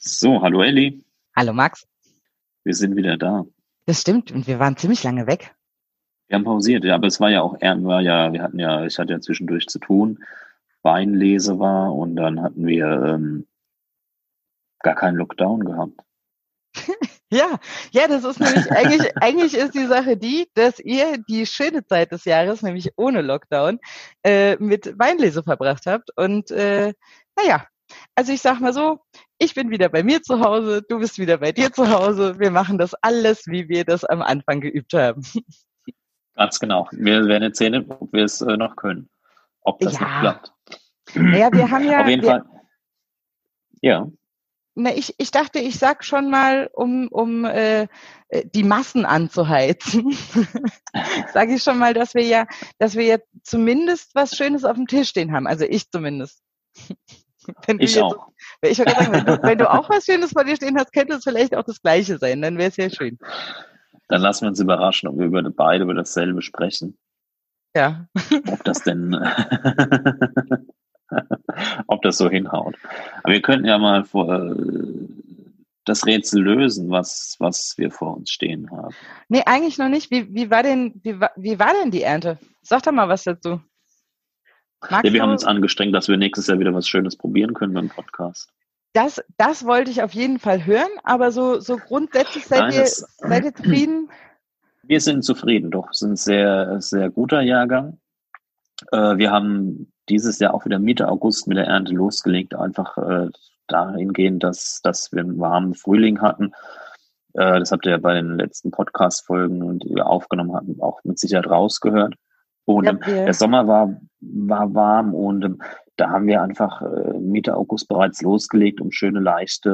So, hallo Elli, Hallo Max. wir sind wieder da. Das stimmt und wir waren ziemlich lange weg. Wir haben pausiert, ja, aber es war ja auch, ich hatte ja zwischendurch zu tun, Weinlese war und dann hatten wir gar keinen Lockdown gehabt. Ja, ja, das ist nämlich eigentlich ist die Sache die, dass ihr die schöne Zeit des Jahres, nämlich ohne Lockdown, mit Weinlese verbracht habt. Und naja, also ich sag mal so, ich bin wieder bei mir zu Hause, du bist wieder bei dir zu Hause. Wir machen das alles, wie wir das am Anfang geübt haben. Ganz genau. Wir werden jetzt sehen, ob wir es noch können, ob das noch Ja, klappt. naja, wir haben Auf ja, jeden Fall, ja, na, ich dachte, ich sag schon mal, die Massen anzuheizen, sage ich schon mal, dass wir ja zumindest was Schönes auf dem Tisch stehen haben. Also ich zumindest. Wenn du ich jetzt, auch. ich wollte sagen, wenn du auch was Schönes vor dir stehen hast, könnte es vielleicht auch das Gleiche sein. Dann wäre es ja schön. Dann lassen wir uns überraschen, ob wir beide über dasselbe sprechen. Ja. Ob das denn, ob das so hinhaut. Aber wir könnten ja mal das Rätsel lösen, was wir vor uns stehen haben. Nee, eigentlich noch nicht. Wie war denn die Ernte? Sag doch mal was dazu. Ja, Magst wir haben uns du? angestrengt, dass wir nächstes Jahr wieder was Schönes probieren können beim Podcast. Das wollte ich auf jeden Fall hören, aber so grundsätzlich Nein, seid ihr zufrieden? wir sind zufrieden, doch, es ist ein sehr, sehr guter Jahrgang. Wir haben dieses Jahr auch wieder Mitte August mit der Ernte losgelegt, einfach dahingehend, dass wir einen warmen Frühling hatten. Das habt ihr ja bei den letzten Podcast-Folgen, die wir aufgenommen hatten, auch mit Sicherheit rausgehört. Und Ja, der Sommer war warm und da haben wir einfach Mitte August bereits losgelegt, um schöne, leichte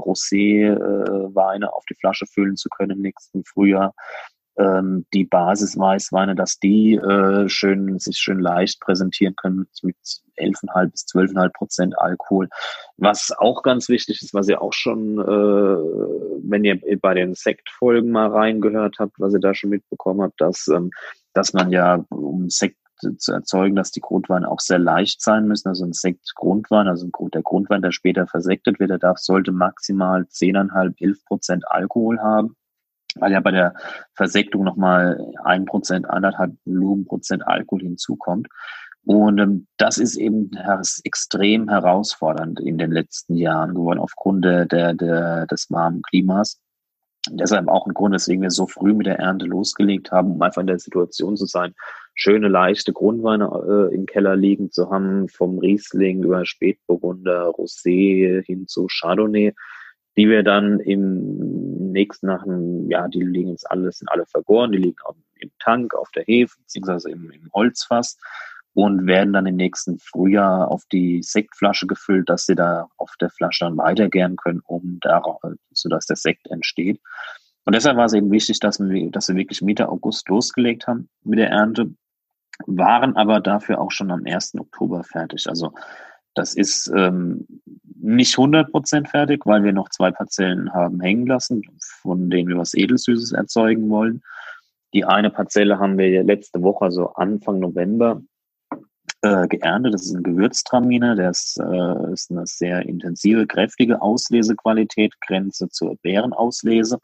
Rosé-Weine auf die Flasche füllen zu können im nächsten Frühjahr. Die Basisweißweine, dass die sich schön leicht präsentieren können mit 11,5 bis 12,5% Alkohol. Was auch ganz wichtig ist, was ihr auch schon, wenn ihr bei den Sektfolgen mal reingehört habt, was ihr da schon mitbekommen habt, dass man ja, um Sekt zu erzeugen, dass die Grundweine auch sehr leicht sein müssen. Also ein Sektgrundwein, der Grundwein, der später versektet wird, sollte maximal 10,5, 11% Alkohol haben, weil ja bei der Versektung nochmal 1%, 1,5 Volumenprozent Alkohol hinzukommt. Und das ist eben extrem herausfordernd in den letzten Jahren geworden aufgrund des warmen Klimas. Deshalb auch ein Grund, weswegen wir so früh mit der Ernte losgelegt haben, um einfach in der Situation zu sein, schöne, leichte Grundweine im Keller liegen zu haben, vom Riesling über Spätburgunder, Rosé hin zu Chardonnay, die wir dann im nächsten die liegen jetzt sind alle vergoren, die liegen auch im Tank, auf der Hefe, beziehungsweise im Holzfass und werden dann im nächsten Frühjahr auf die Sektflasche gefüllt, dass sie da auf der Flasche dann weitergären können, sodass der Sekt entsteht. Und deshalb war es eben wichtig, dass wir wirklich Mitte August losgelegt haben mit der Ernte, waren aber dafür auch schon am 1. Oktober fertig. Also das ist nicht 100% fertig, weil wir noch 2 Parzellen haben hängen lassen, von denen wir was Edelsüßes erzeugen wollen. Die eine Parzelle haben wir letzte Woche, also Anfang November, geerntet. Das ist ein Gewürztraminer, ist eine sehr intensive, kräftige Auslesequalität, Grenze zur Beerenauslese.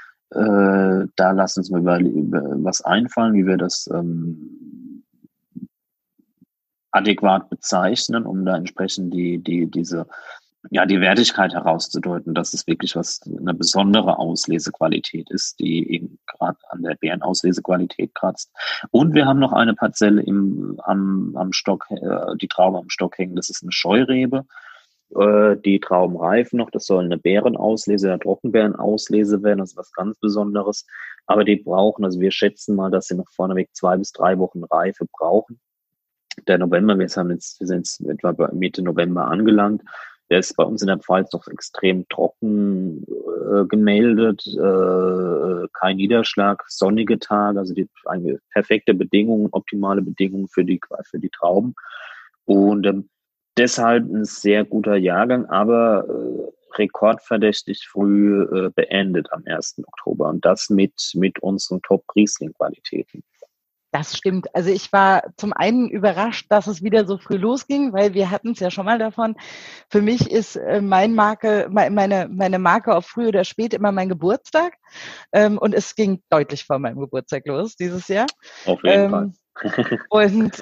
Da lassen uns mal über was einfallen, wie wir das adäquat bezeichnen, um da entsprechend die Wertigkeit herauszudeuten, dass es wirklich eine besondere Auslesequalität ist, die eben gerade an der Beerenauslese-Qualität kratzt. Und wir haben noch eine Parzelle am Stock, die Traube am Stock hängen, das ist eine Scheurebe. Die Trauben reifen noch, das soll eine Beerenauslese, eine Trockenbeerenauslese werden, das ist was ganz Besonderes. Aber die brauchen, also wir schätzen mal, dass sie noch vorneweg 2 bis 3 Wochen Reife brauchen. Der November, wir sind jetzt etwa bei Mitte November angelangt. Der ist bei uns in der Pfalz noch extrem trocken gemeldet, kein Niederschlag, sonnige Tage, also perfekte Bedingungen, optimale Bedingungen für die Trauben. Und deshalb ein sehr guter Jahrgang, aber rekordverdächtig früh beendet am 1. Oktober und das mit unseren Top-Riesling-Qualitäten. Das stimmt. Also ich war zum einen überrascht, dass es wieder so früh losging, weil wir hatten es ja schon mal davon. Für mich ist meine Marke auf früh oder spät immer mein Geburtstag. Und es ging deutlich vor meinem Geburtstag los dieses Jahr. Auf jeden Fall. Ähm, und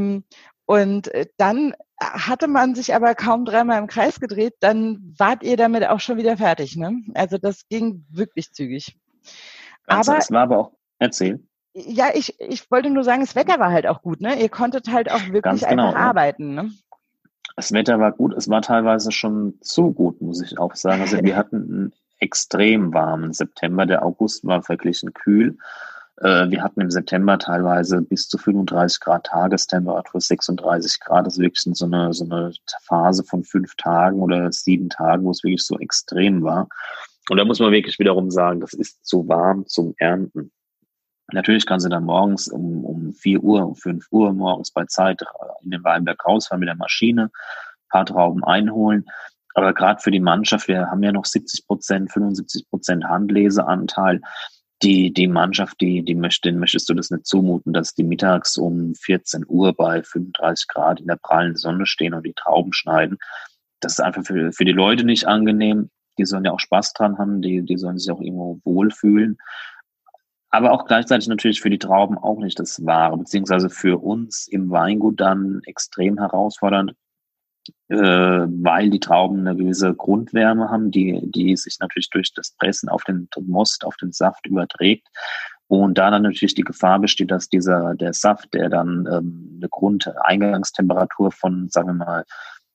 dann hatte man sich aber kaum dreimal im Kreis gedreht, dann wart ihr damit auch schon wieder fertig, ne? Also das ging wirklich zügig. Aber Es war aber auch, erzähl. ja, ich wollte nur sagen, das Wetter war halt auch gut, ne? Ihr konntet halt auch Ganz wirklich einfach genau, ja. arbeiten, ne? Das Wetter war gut, es war teilweise schon zu gut, muss ich auch sagen. Also wir hatten einen extrem warmen September, der August war verglichen kühl. Wir hatten im September teilweise bis zu 35 Grad Tagestemperatur, 36 Grad. Das ist wirklich so eine Phase von 5 Tagen oder 7 Tagen, wo es wirklich so extrem war. Und da muss man wirklich wiederum sagen, das ist zu warm zum Ernten. Natürlich kannst du dann morgens um 4 Uhr, um 5 Uhr morgens bei Zeit in den Weinberg rausfahren mit der Maschine, ein paar Trauben einholen. Aber gerade für die Mannschaft, wir haben ja noch 70%, 75% Handleseanteil. Die Mannschaft, denen möchtest du das nicht zumuten, dass die mittags um 14 Uhr bei 35 Grad in der prallen Sonne stehen und die Trauben schneiden. Das ist einfach für die Leute nicht angenehm. Die sollen ja auch Spaß dran haben, die sollen sich auch irgendwo wohlfühlen. Aber auch gleichzeitig natürlich für die Trauben auch nicht das Wahre, beziehungsweise für uns im Weingut dann extrem herausfordernd, weil die Trauben eine gewisse Grundwärme haben, die sich natürlich durch das Pressen auf den Most, auf den Saft überträgt. Und da dann natürlich die Gefahr besteht, dass der Saft, der dann eine Grundeingangstemperatur von, sagen wir mal,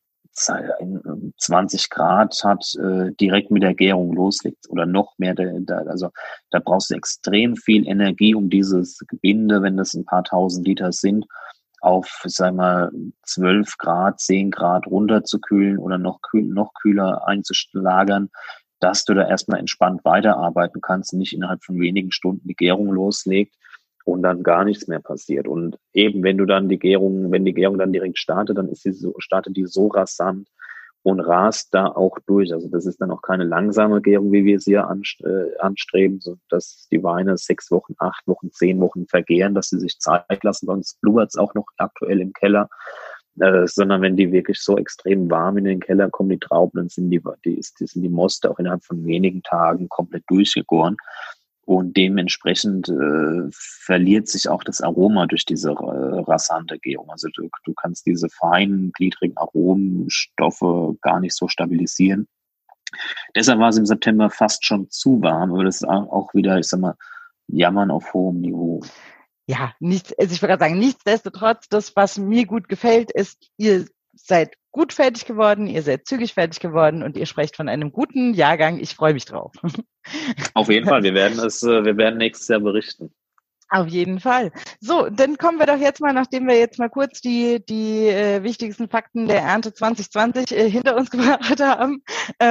20 Grad hat, direkt mit der Gärung loslegt oder noch mehr. Also da brauchst du extrem viel Energie, um dieses Gebinde, wenn das ein paar tausend Liter sind, auf, sagen wir mal, 12 Grad, 10 Grad runterzukühlen oder noch kühler einzulagern, dass du da erstmal entspannt weiterarbeiten kannst und nicht innerhalb von wenigen Stunden die Gärung loslegt und dann gar nichts mehr passiert. Und eben, wenn die Gärung dann direkt startet, dann startet die so rasant und rast da auch durch. Also das ist dann auch keine langsame Gärung, wie wir es hier anstreben, so dass die Weine 6 Wochen, 8 Wochen, 10 Wochen vergären, dass sie sich Zeit lassen. Bei uns blubbert es auch noch aktuell im Keller. Sondern wenn die wirklich so extrem warm in den Keller kommen, die Trauben, dann sind sind die Moste auch innerhalb von wenigen Tagen komplett durchgegoren. Und dementsprechend verliert sich auch das Aroma durch diese rasante Gärung. Also du kannst diese feinen, gliedrigen Aromenstoffe gar nicht so stabilisieren. Deshalb war es im September fast schon zu warm, aber das ist auch wieder, ich sag mal, Jammern auf hohem Niveau. Ja, also ich würde gerade sagen, nichtsdestotrotz, das, was mir gut gefällt, ist, ihr seid gut fertig geworden, ihr seid zügig fertig geworden und ihr sprecht von einem guten Jahrgang. Ich freue mich drauf. Auf jeden Fall, wir werden nächstes Jahr berichten. Auf jeden Fall. So, dann kommen wir doch jetzt mal, nachdem wir jetzt mal kurz die wichtigsten Fakten der Ernte 2020 hinter uns gebracht haben.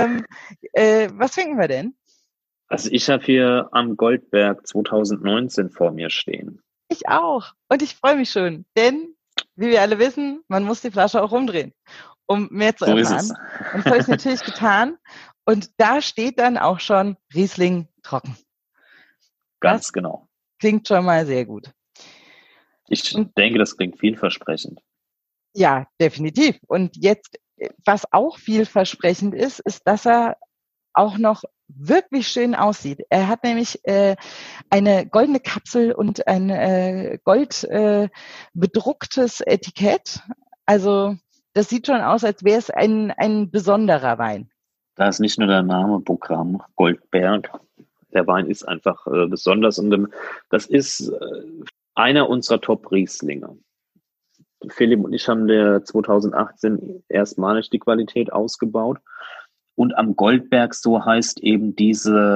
Was trinken wir denn? Also ich habe hier am Goldberg 2019 vor mir stehen. Ich auch. Und ich freue mich schon, denn, wie wir alle wissen, man muss die Flasche auch rumdrehen, um mehr zu erfahren. So ist es. Und das habe ich natürlich getan. Und da steht dann auch schon Riesling trocken. Ganz genau. Klingt schon mal sehr gut. Ich denke, das klingt vielversprechend. Ja, definitiv. Und jetzt, was auch vielversprechend ist, dass er auch noch wirklich schön aussieht. Er hat nämlich eine goldene Kapsel und ein gold bedrucktes Etikett. Also das sieht schon aus, als wäre es ein besonderer Wein. Da ist nicht nur der Name Programm Goldberg. Der Wein ist einfach besonders und das ist einer unserer Top-Rieslinge. Philipp und ich haben der 2018 erstmalig die Qualität ausgebaut. Und am Goldberg, so heißt eben die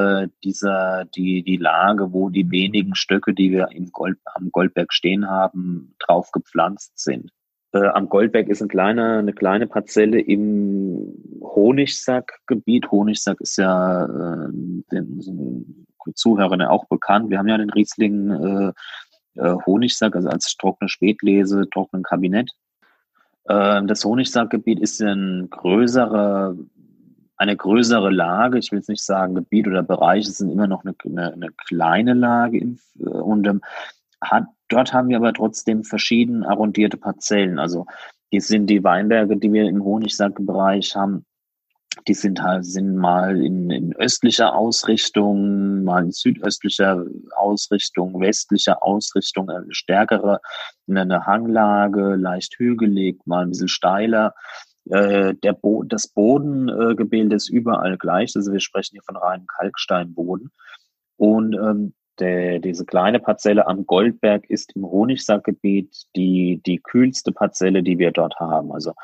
Lage, wo die wenigen Stöcke, die wir am Goldberg stehen haben, drauf gepflanzt sind. Am Goldberg ist eine kleine Parzelle im Honigsack-Gebiet. Honigsack ist ja den Zuhörern auch bekannt. Wir haben ja den Riesling Honigsack, also als trockene Spätlese, trockenen Kabinett. Das Honigsackgebiet ist eine größere Lage, ich will jetzt nicht sagen Gebiet oder Bereich, es sind immer noch eine kleine Lage Dort haben wir aber trotzdem verschieden arrondierte Parzellen. Also die Weinberge, die wir im Honigsackbereich haben, die sind mal in östlicher Ausrichtung, mal in südöstlicher Ausrichtung, westlicher Ausrichtung, eine stärkere, eine Hanglage, leicht hügelig, mal ein bisschen steiler. Das Bodengebilde ist überall gleich. Also wir sprechen hier von reinem Kalksteinboden. Und diese kleine Parzelle am Goldberg ist im Honigsackgebiet die kühlste Parzelle, die wir dort haben. Also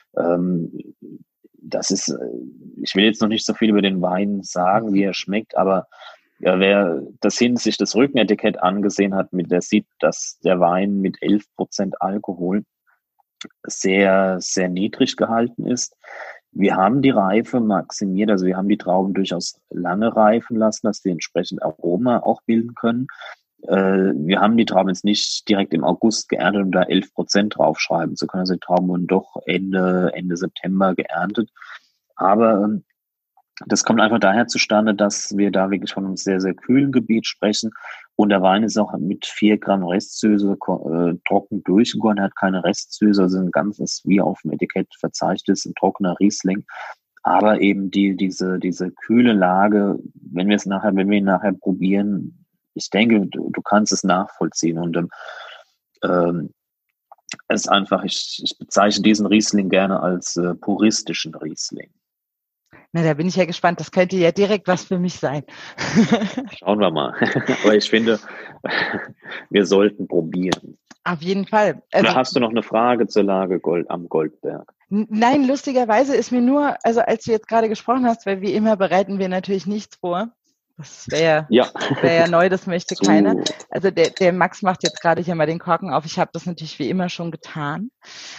das ist, ich will jetzt noch nicht so viel über den Wein sagen, wie er schmeckt, aber ja, wer sich das Rückenetikett angesehen hat, der sieht, dass der Wein mit 11% Alkohol sehr, sehr niedrig gehalten ist. Wir haben die Reife maximiert, also wir haben die Trauben durchaus lange reifen lassen, dass die entsprechend Aroma auch bilden können. Wir haben die Trauben jetzt nicht direkt im August geerntet, um da 11% draufschreiben zu können. Also die Trauben wurden doch Ende September geerntet. Aber das kommt einfach daher zustande, dass wir da wirklich von einem sehr, sehr kühlen Gebiet sprechen. Und der Wein ist auch mit 4 Gramm Restsüße trocken durchgegoren, hat keine Restsüße, also ein ganzes, wie auf dem Etikett verzeichnet ist, ein trockener Riesling. Aber eben diese kühle Lage, wenn wir ihn nachher probieren, ich denke, du kannst es nachvollziehen. Und es ist einfach, ich bezeichne diesen Riesling gerne als puristischen Riesling. Na, da bin ich ja gespannt. Das könnte ja direkt was für mich sein. Schauen wir mal. Aber ich finde, wir sollten probieren. Auf jeden Fall. Oder hast du noch eine Frage zur Lage am Goldberg? Nein, lustigerweise ist mir nur, also als du jetzt gerade gesprochen hast, weil wie immer bereiten wir natürlich nichts vor. Das wäre ja neu, das möchte keiner. Also der Max macht jetzt gerade hier mal den Korken auf. Ich habe das natürlich wie immer schon getan.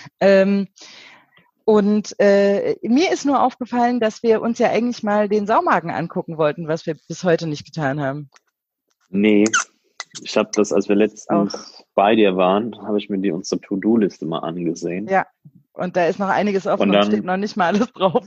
Und mir ist nur aufgefallen, dass wir uns ja eigentlich mal den Saumagen angucken wollten, was wir bis heute nicht getan haben. Nee, ich habe das, als wir letztens bei dir waren, habe ich mir unsere To-Do-Liste mal angesehen. Ja, und da ist noch einiges offen und steht noch nicht mal alles drauf.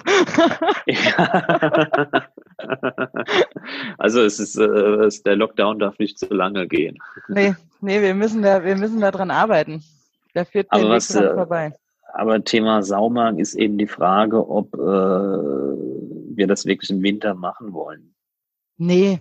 Ja. Also es ist, der Lockdown darf nicht zu lange gehen. Nee, wir müssen da dran arbeiten. Da führt kein Weg dran vorbei. Aber Thema Saumagen ist eben die Frage, ob wir das wirklich im Winter machen wollen. Nee,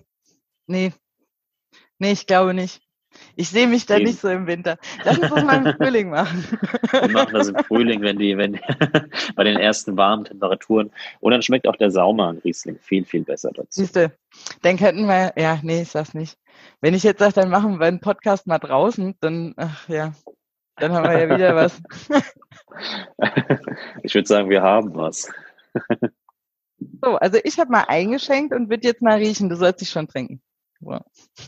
ich glaube nicht. Ich sehe mich da nicht so im Winter. Lass uns das mal im Frühling machen. Wir machen das im Frühling, wenn bei den ersten warmen Temperaturen. Und dann schmeckt auch der Saumagen-Riesling viel, viel besser dazu. Siehste, dann könnten wir, ich sag's nicht. Wenn ich jetzt sage, dann machen wir einen Podcast mal draußen, dann, dann haben wir ja wieder was. Ich würde sagen, wir haben was. So, also ich habe mal eingeschenkt und würde jetzt mal riechen. Du sollst dich schon trinken. Wow.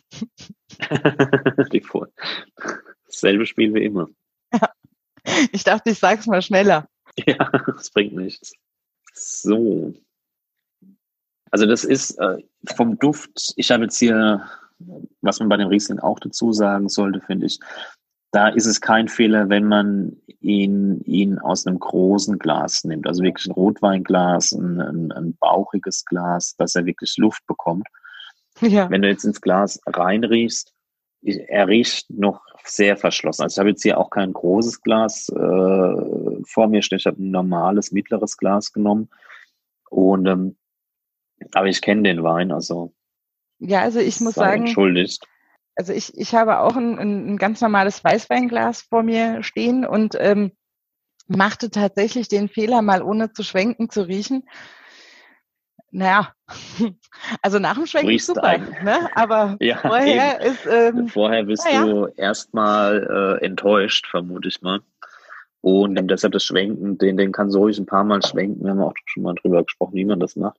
Dasselbe Spiel wie immer. Ja. Ich dachte, ich sag's mal schneller. Ja, das bringt nichts. So. Also das ist vom Duft, ich habe jetzt hier, was man bei dem Riesling auch dazu sagen sollte, finde ich, da ist es kein Fehler, wenn man ihn aus einem großen Glas nimmt. Also wirklich ein Rotweinglas, ein bauchiges Glas, dass er wirklich Luft bekommt. Ja. Wenn du jetzt ins Glas reinriechst, er riecht noch sehr verschlossen. Also ich habe jetzt hier auch kein großes Glas vor mir stehen. Ich habe ein normales, mittleres Glas genommen. Und aber ich kenne den Wein, also. Ja, also ich muss sagen. Entschuldigt. Also ich habe auch ein ganz normales Weißweinglas vor mir stehen und machte tatsächlich den Fehler, mal ohne zu schwenken zu riechen. Naja, also nach dem Schwenken ist super, ne? Aber ja, vorher eben. ist... vorher bist du erstmal enttäuscht, vermute ich mal. Und deshalb das Schwenken, den kann so ruhig ein paar Mal schwenken. Wir haben auch schon mal drüber gesprochen, wie man das macht.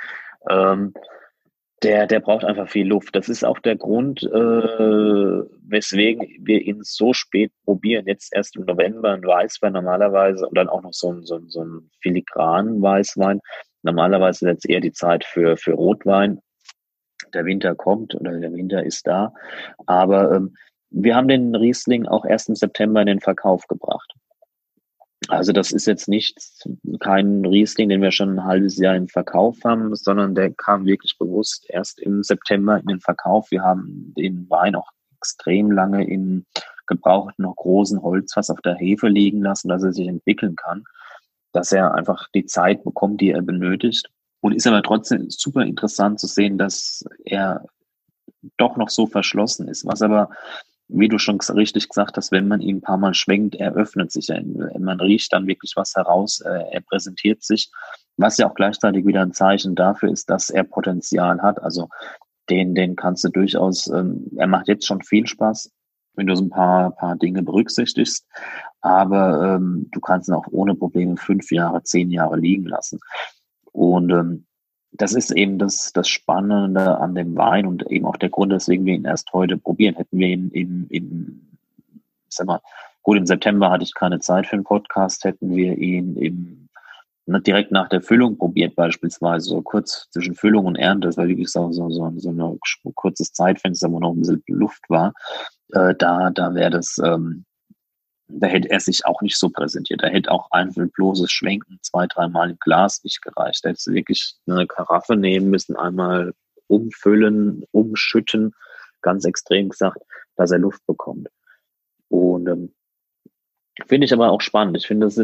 Der braucht einfach viel Luft. Das ist auch der Grund, weswegen wir ihn so spät probieren. Jetzt erst im November ein Weißwein normalerweise und dann auch noch so ein filigranen Weißwein. Normalerweise ist jetzt eher die Zeit für Rotwein. Der Winter kommt oder der Winter ist da. Aber wir haben den Riesling auch erst im September in den Verkauf gebracht. Also das ist jetzt kein Riesling, den wir schon ein halbes Jahr im Verkauf haben, sondern der kam wirklich bewusst erst im September in den Verkauf. Wir haben den Wein auch extrem lange im gebrauchten, noch großen Holzfass auf der Hefe liegen lassen, dass er sich entwickeln kann, dass er einfach die Zeit bekommt, die er benötigt. Und ist aber trotzdem super interessant zu sehen, dass er doch noch so verschlossen ist. Was aber, wie du schon richtig gesagt hast, wenn man ihn ein paar Mal schwenkt, er öffnet sich. Man riecht dann wirklich was heraus, er präsentiert sich, was ja auch gleichzeitig wieder ein Zeichen dafür ist, dass er Potenzial hat. Also den kannst du durchaus, er macht jetzt schon viel Spaß, wenn du so ein paar Dinge berücksichtigst, aber du kannst ihn auch ohne Probleme 5 Jahre, 10 Jahre liegen lassen. Und das ist eben das Spannende an dem Wein und eben auch der Grund, weswegen wir ihn erst heute probieren. Hätten wir ihn ich sag mal, gut, im September hatte ich keine Zeit für einen Podcast, hätten wir ihn direkt nach der Füllung probiert, beispielsweise, so kurz zwischen Füllung und Ernte, das war wirklich so ein kurzes Zeitfenster, wo noch ein bisschen Luft war, da wäre das, da hätte er sich auch nicht so präsentiert. Da hätte auch einfach bloßes Schwenken 2, 3 Mal im Glas nicht gereicht. Da hätte du wirklich eine Karaffe nehmen müssen, einmal umfüllen, umschütten, ganz extrem gesagt, dass er Luft bekommt. Und finde ich aber auch spannend. Ich finde,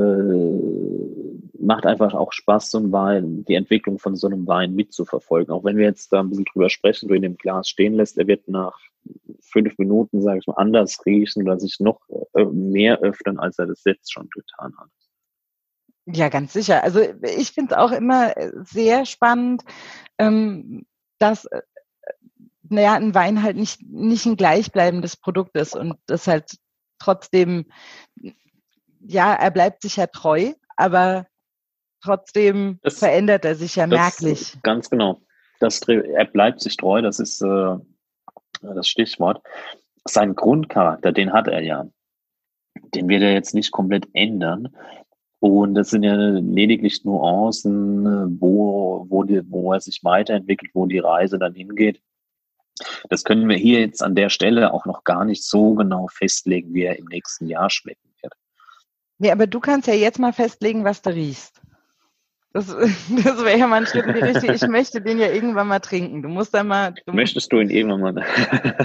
macht einfach auch Spaß, so ein Wein, die Entwicklung von so einem Wein mitzuverfolgen. Auch wenn wir jetzt da ein bisschen drüber sprechen, du ihn im Glas stehen lässt, er wird nach 5 Minuten, sage ich mal, anders riechen oder sich noch mehr öffnen, als er das jetzt schon getan hat. Ja, ganz sicher. Also ich finde es auch immer sehr spannend, dass ein Wein halt nicht ein gleichbleibendes Produkt ist und das halt trotzdem, ja, er bleibt sich ja treu, aber trotzdem verändert er sich ja merklich. Ganz genau. Er bleibt sich treu, das ist das Stichwort. Sein Grundcharakter, den hat er ja. Den wird er jetzt nicht komplett ändern. Und das sind ja lediglich Nuancen, wo er sich weiterentwickelt, wo die Reise dann hingeht. Das können wir hier jetzt an der Stelle auch noch gar nicht so genau festlegen, wie er im nächsten Jahr schmecken wird. Nee, aber du kannst ja jetzt mal festlegen, was du riechst. Das wäre ja mal ein Schritt in die Richtung. Ich möchte den ja irgendwann mal trinken. Du musst dann mal. Möchtest du ihn irgendwann mal?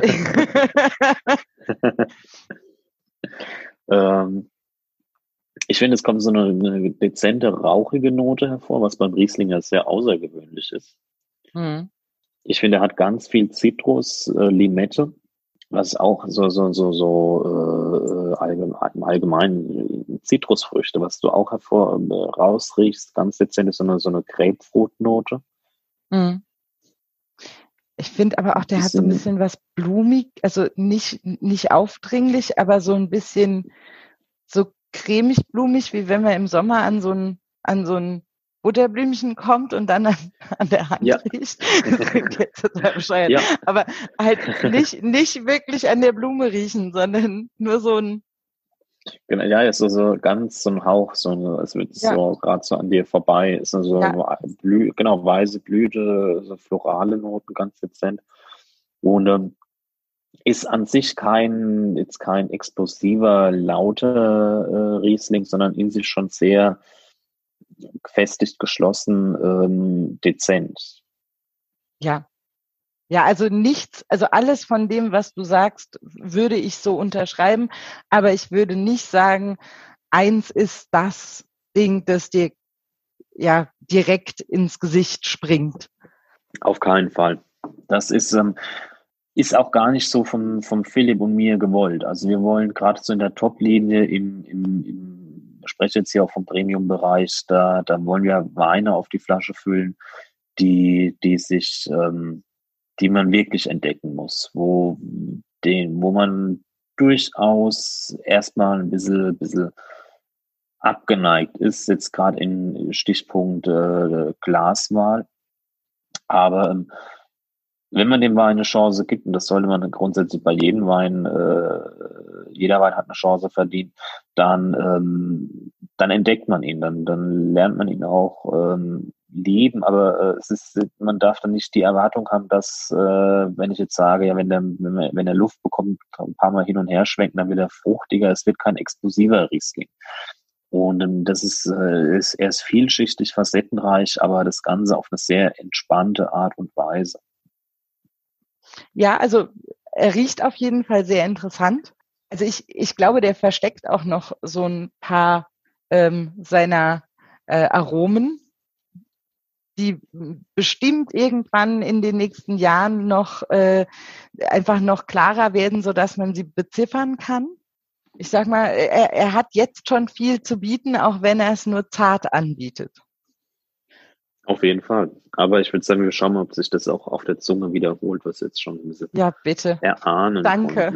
Ich finde, es kommt so eine dezente, rauchige Note hervor, was beim Rieslinger sehr außergewöhnlich ist. Mhm. Ich finde, er hat ganz viel Zitrus, Limette, was auch allgemein Zitrusfrüchte, was du auch rausriechst, ganz dezent ist so eine Grapefruit-Note. Mhm. Ich finde aber auch, der hat so ein bisschen was blumig, also nicht aufdringlich, aber so ein bisschen so cremig-blumig, wie wenn man im Sommer an so ein Butterblümchen kommt und dann an der Hand riecht. Das klingt jetzt total bescheuert. Ja. Aber halt nicht wirklich an der Blume riechen, sondern nur so ein. Genau, ja, ist so ganz so ein Hauch, es wird so gerade so an dir vorbei, ist so weiße Blüte, so florale Noten, ganz dezent. Und ist an sich kein explosiver, lauter Riesling, sondern in sich schon sehr gefestigt, geschlossen, dezent. Ja. Ja, also alles von dem, was du sagst, würde ich so unterschreiben, aber ich würde nicht sagen, eins ist das Ding, das dir ja direkt ins Gesicht springt. Auf keinen Fall. Das ist auch gar nicht so vom Philipp und mir gewollt. Also wir wollen gerade so in der Top-Linie ich spreche jetzt hier auch vom Premium-Bereich, da wollen wir Weine auf die Flasche füllen, die man wirklich entdecken muss, wo man durchaus erstmal ein bisschen abgeneigt ist, jetzt gerade in Stichpunkt Glaswahl. Aber wenn man dem Wein eine Chance gibt, und das sollte man grundsätzlich bei jedem Wein, jeder Wein hat eine Chance verdient, dann entdeckt man ihn, dann lernt man ihn auch lieben, aber man darf dann nicht die Erwartung haben, dass, wenn ich jetzt sage, ja, wenn er Luft bekommt, ein paar Mal hin und her schwenken, dann wird er fruchtiger, es wird kein explosiver Riesling. Und das er ist vielschichtig, facettenreich, aber das Ganze auf eine sehr entspannte Art und Weise. Ja, also er riecht auf jeden Fall sehr interessant. Also ich glaube, der versteckt auch noch so ein paar seiner Aromen, die bestimmt irgendwann in den nächsten Jahren noch einfach noch klarer werden, sodass man sie beziffern kann. Ich sag mal, er hat jetzt schon viel zu bieten, auch wenn er es nur zart anbietet. Auf jeden Fall. Aber ich würde sagen, wir schauen mal, ob sich das auch auf der Zunge wiederholt, was jetzt schon ein bisschen Ja, bitte. erahnen Danke.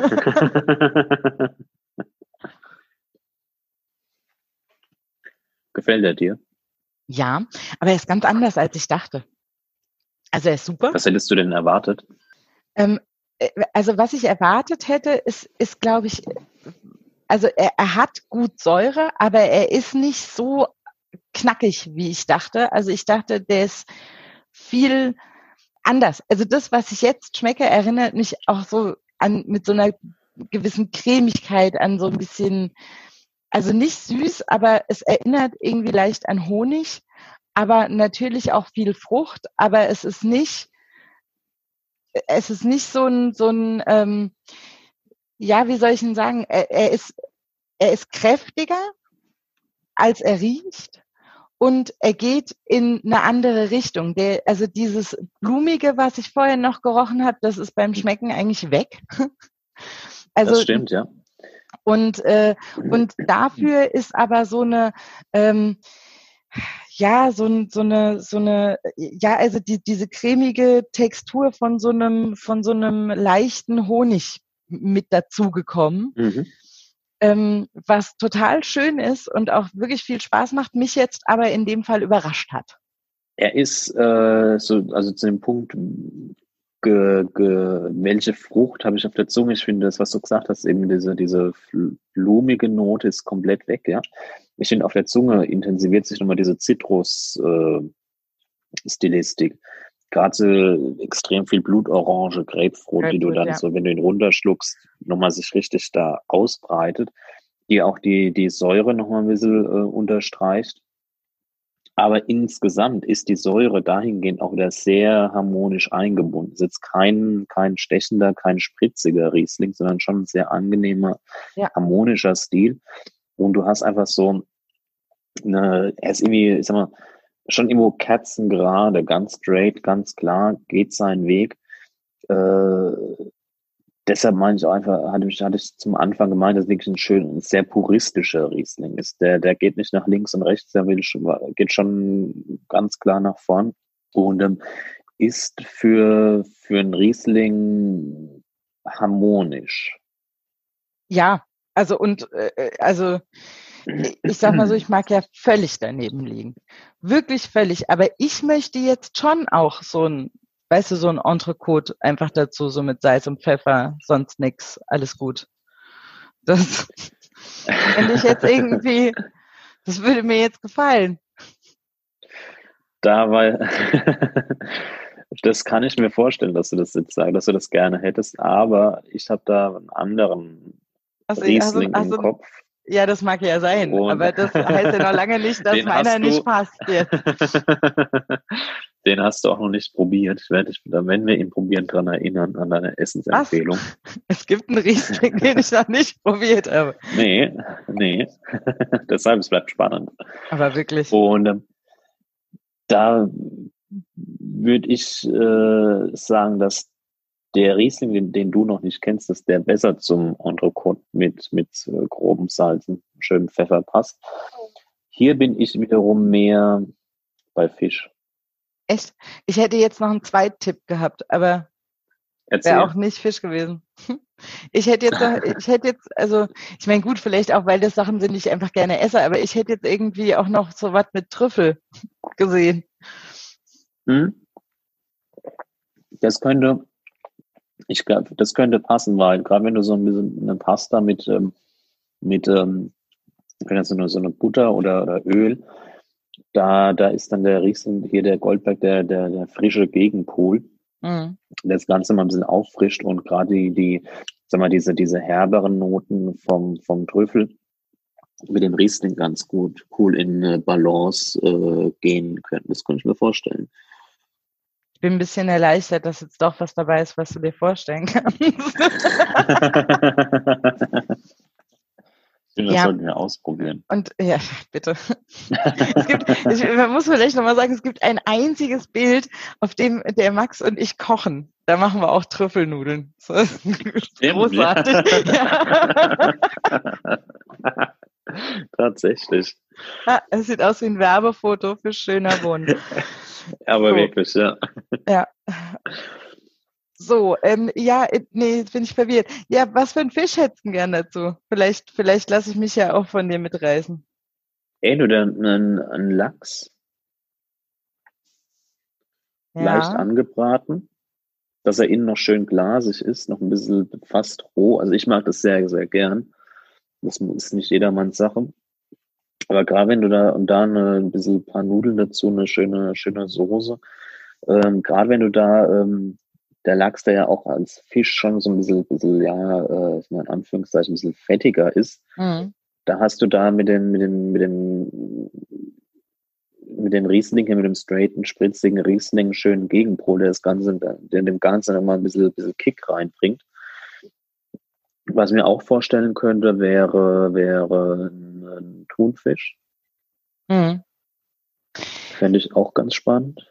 Gefällt er dir? Ja, aber er ist ganz anders, als ich dachte. Also er ist super. Was hättest du denn erwartet? Also was ich erwartet hätte, ist glaube ich, also er hat gut Säure, aber er ist nicht so knackig, wie ich dachte. Also ich dachte, der ist viel anders. Also das, was ich jetzt schmecke, erinnert mich auch so an mit so einer gewissen Cremigkeit, an so ein bisschen, also nicht süß, aber es erinnert irgendwie leicht an Honig, aber natürlich auch viel Frucht, aber es ist nicht so ein ja, wie soll ich denn sagen, er ist kräftiger, als er riecht. Und er geht in eine andere Richtung. Also dieses Blumige, was ich vorher noch gerochen habe, das ist beim Schmecken eigentlich weg. Also, das stimmt, ja. Und dafür ist aber so eine, ja, so eine, ja, also diese cremige Textur von so einem leichten Honig mit dazugekommen. Was total schön ist und auch wirklich viel Spaß macht, mich jetzt aber in dem Fall überrascht hat. Er ist also zu dem Punkt, welche Frucht habe ich auf der Zunge? Ich finde das, was du gesagt hast, eben diese blumige Note ist komplett weg, ja. Ich finde, auf der Zunge intensiviert sich nochmal diese Zitrus-Stilistik. Gerade so extrem viel Blutorange, Grapefruit, die du dann ja. so, wenn du ihn runterschluckst, nochmal sich richtig da ausbreitet, die auch die Säure nochmal ein bisschen unterstreicht. Aber insgesamt ist die Säure dahingehend auch wieder sehr harmonisch eingebunden. Es ist jetzt kein stechender, kein spritziger Riesling, sondern schon ein sehr angenehmer, harmonischer Stil. Und du hast einfach so er ist irgendwie, ich sag mal, schon irgendwo kerzengerade, ganz straight, ganz klar, geht seinen Weg. Deshalb meine ich auch einfach, hatte ich zum Anfang gemeint, dass es wirklich ein sehr puristischer Riesling ist. Der geht nicht nach links und rechts, geht schon ganz klar nach vorn und ist für einen Riesling harmonisch. Ja, also ich sag mal so, ich mag ja völlig daneben liegen. Wirklich völlig. Aber ich möchte jetzt schon auch so ein Entrecote einfach dazu, so mit Salz und Pfeffer, sonst nix, alles gut. Das finde ich jetzt irgendwie, das würde mir jetzt gefallen. Das kann ich mir vorstellen, dass du das jetzt sagst, dass du das gerne hättest, aber ich habe da einen anderen Riesling im Kopf. Ja, das mag ja sein, aber das heißt ja noch lange nicht, dass meiner nicht passt jetzt. Den hast du auch noch nicht probiert. Ich werde dich, wenn wir ihn probieren, daran erinnern, an deine Essensempfehlung. Was? Es gibt einen Riesling, den ich noch nicht probiert habe. Nee. Deshalb, es bleibt spannend. Aber wirklich. Und da würde ich sagen, dass der Riesling, den du noch nicht kennst, dass der besser zum Entrecote mit grobem Salz und schönem Pfeffer passt. Hier bin ich wiederum mehr bei Fisch. Echt? Ich hätte jetzt noch einen Zweittipp gehabt, aber wäre auch nicht Fisch gewesen. Ich meine, gut, vielleicht auch, weil das Sachen sind, die ich einfach gerne esse, aber ich hätte jetzt irgendwie auch noch so was mit Trüffel gesehen. Das könnte passen, weil gerade wenn du so ein bisschen eine Pasta mit so eine Butter oder Öl, da ist dann der Riesling hier, der Goldberg, der frische Gegenpol, der das Ganze mal ein bisschen auffrischt und gerade diese herberen Noten vom Trüffel mit dem Riesling ganz cool in Balance gehen können. Das könnte ich mir vorstellen. bin ein bisschen erleichtert, dass jetzt doch was dabei ist, was du dir vorstellen kannst. Das sollten wir ausprobieren. Und ja, bitte. Man muss vielleicht nochmal sagen, es gibt ein einziges Bild, auf dem der Max und ich kochen. Da machen wir auch Trüffelnudeln. Das ist großartig. Ja. Tatsächlich. Ja, es sieht aus wie ein Werbefoto für schöner Wohnen. Aber so. Wirklich, ja. Ja. So, jetzt bin ich verwirrt. Ja, was für einen Fisch hättest du gern dazu? Vielleicht lasse ich mich ja auch von dir mitreißen. Oder einen Lachs. Ja. Leicht angebraten, dass er innen noch schön glasig ist, noch ein bisschen fast roh. Also ich mag das sehr, sehr gern. Das ist nicht jedermanns Sache. Aber gerade wenn du da ein paar Nudeln dazu, eine schöne Soße. Gerade wenn du da der Lachs, der ja auch als Fisch schon so ein bisschen in Anführungszeichen ein bisschen fettiger ist, da hast du da mit den Rieslingen, mit dem straighten, spritzigen Riesling schönen Gegenpol, der dem Ganzen nochmal ein bisschen Kick reinbringt. Was ich mir auch vorstellen könnte, wäre ein Thunfisch. Fände ich auch ganz spannend.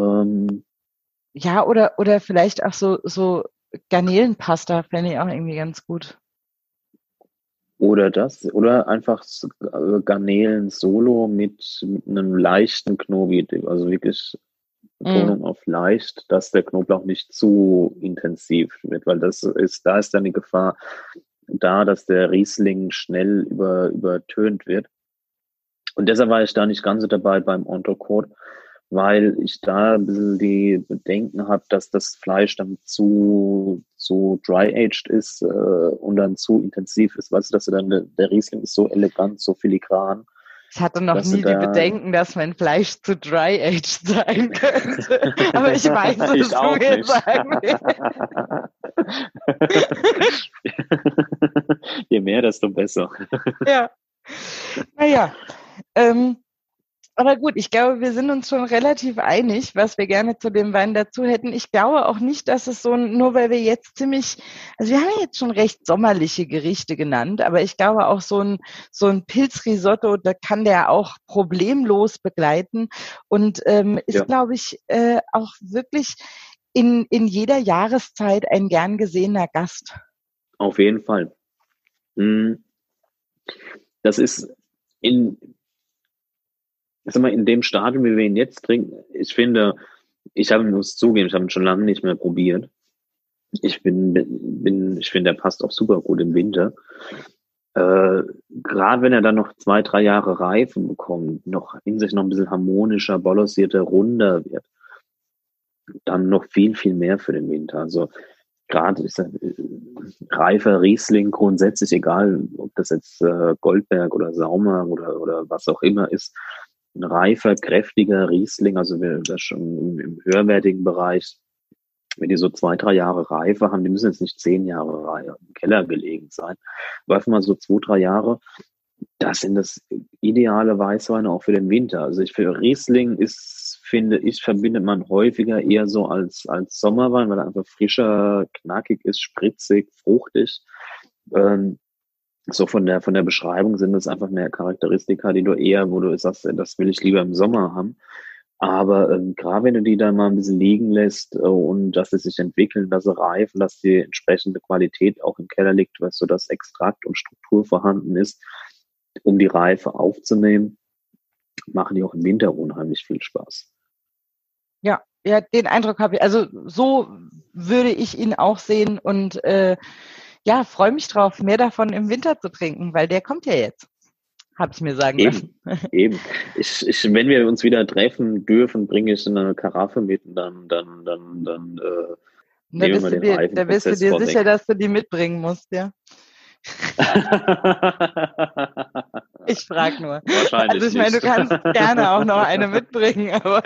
Ja, oder vielleicht auch so Garnelenpasta fände ich auch irgendwie ganz gut. Oder einfach Garnelen solo mit einem leichten Knobi, also wirklich Betonung auf leicht, dass der Knoblauch nicht zu intensiv wird, weil da ist dann die Gefahr da, dass der Riesling schnell übertönt wird. Und deshalb war ich da nicht ganz so dabei beim Entrecote, weil ich da ein bisschen die Bedenken habe, dass das Fleisch dann zu dry-aged ist und dann zu intensiv ist. Weißt du, dass dann der Riesling ist so elegant, so filigran. Ich hatte noch nie die Bedenken, dass mein Fleisch zu dry-aged sein könnte. Aber ich weiß, was du mir sagen willst. Je mehr, desto besser. Ja. Naja. Aber gut, ich glaube, wir sind uns schon relativ einig, was wir gerne zu dem Wein dazu hätten. Ich glaube auch nicht, dass es nur weil wir jetzt also wir haben ja jetzt schon recht sommerliche Gerichte genannt, aber ich glaube auch so ein Pilzrisotto, da kann der auch problemlos begleiten und ist, glaube ich, auch wirklich in jeder Jahreszeit ein gern gesehener Gast. Auf jeden Fall. Das ist in dem Stadium, wie wir ihn jetzt trinken, ich finde, ich muss zugeben, ich habe ihn schon lange nicht mehr probiert. Ich finde, der passt auch super gut im Winter. Gerade wenn er dann noch 2-3 Jahre Reife bekommt, noch in sich noch ein bisschen harmonischer, balancierter, runder wird, dann noch viel, viel mehr für den Winter. Also gerade reifer Riesling grundsätzlich, egal ob das jetzt Goldberg oder Saumer oder was auch immer ist, ein reifer, kräftiger Riesling, also wir das schon im höherwertigen Bereich, wenn die so 2-3 Jahre Reife haben, die müssen jetzt nicht 10 Jahre im Keller gelegen sein, aber einfach mal so 2-3 Jahre, das sind das ideale Weißweine auch für den Winter. Also für Riesling finde ich, verbindet man häufiger eher so als Sommerwein, weil er einfach frischer, knackig ist, spritzig, fruchtig. So von der Beschreibung sind es einfach mehr Charakteristika, die wo du sagst, das will ich lieber im Sommer haben. Aber gerade wenn du die dann mal ein bisschen liegen lässt und dass sie sich entwickeln, dass sie reifen, dass die entsprechende Qualität auch im Keller liegt, weißt du, dass Extrakt und Struktur vorhanden ist, um die Reife aufzunehmen, machen die auch im Winter unheimlich viel Spaß. Ja, den Eindruck habe ich. Also so würde ich ihn auch sehen und freue mich drauf, mehr davon im Winter zu trinken, weil der kommt ja jetzt. Habe ich mir sagen lassen. Eben. Wenn wir uns wieder treffen dürfen, bringe ich eine Karaffe mit und dann nehmen wir den Reifenprozess. Da bist du dir sicher, dass du die mitbringen musst, ja? Ich frage nur. Wahrscheinlich also ich meine, du kannst gerne auch noch eine mitbringen, aber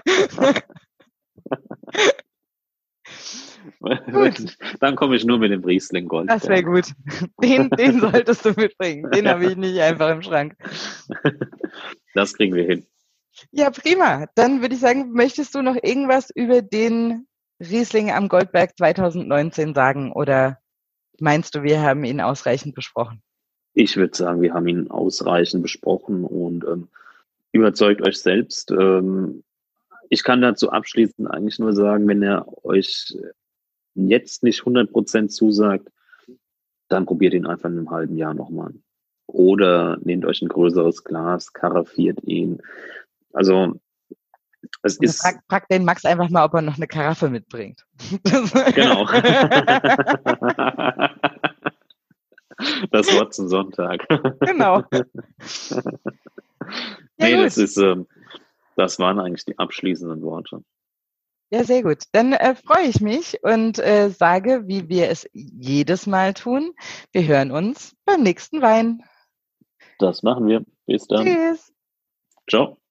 gut. Dann komme ich nur mit dem Riesling Gold. Das wäre gut. Den solltest du mitbringen. Den habe ich nicht einfach im Schrank. Das kriegen wir hin. Ja, prima. Dann würde ich sagen, möchtest du noch irgendwas über den Riesling am Goldberg 2019 sagen oder meinst du, wir haben ihn ausreichend besprochen? Ich würde sagen, wir haben ihn ausreichend besprochen und überzeugt euch selbst. Ich kann dazu abschließend eigentlich nur sagen, wenn er euch jetzt nicht 100% zusagt, dann probiert ihn einfach in einem halben Jahr nochmal. Oder nehmt euch ein größeres Glas, karaffiert ihn. Also es Also ist frag den Max einfach mal, ob er noch eine Karaffe mitbringt. genau das Wort zum Sonntag. Genau. Ja, Nee, gut. das waren eigentlich die abschließenden Worte. Ja, sehr gut. Dann freue ich mich und sage, wie wir es jedes Mal tun. Wir hören uns beim nächsten Wein. Das machen wir. Bis dann. Tschüss. Ciao.